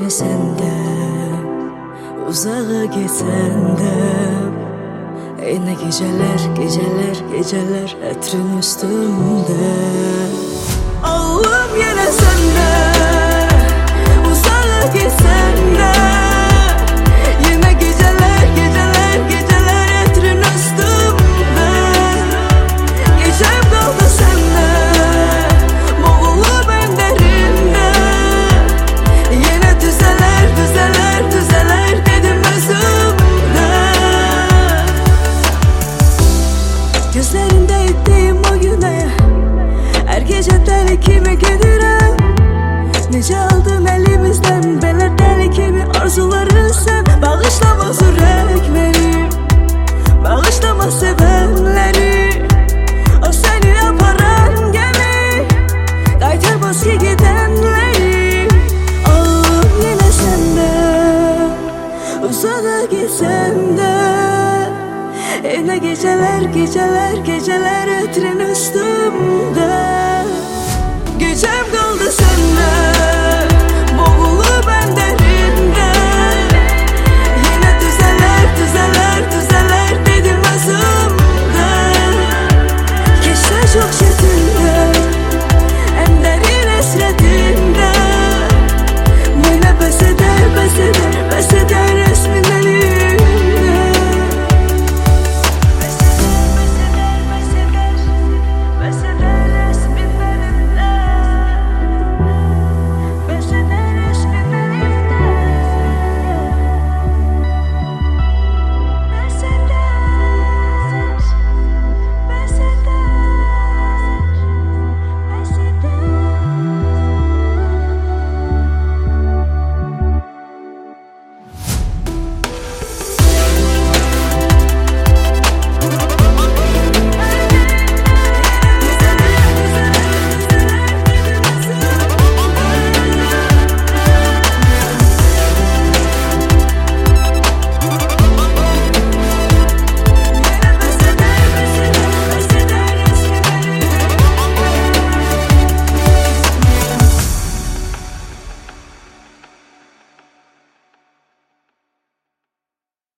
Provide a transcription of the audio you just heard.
yine senden uzağa gitsende. Yine geceler etrin üstümde. Ağım yine senden uzağa gitsende. Yine geceler etrin üstümde. Gecem kaldı sende, boğulup en derinde. Yine düzeler dedim özümde. Gözlerinde ettiğim o güne her gece deli kimi gedirem. Nece aldın elimizden belə deli kimi arzuları sen. Bağışlama zürek beni, bağışlama sevenleri. O seni aparan gemi qaytarmaz ki gidenleri. Ağım yine sende uzağa gitsende. Yine geceler etrin üstümde. Gecem kaldı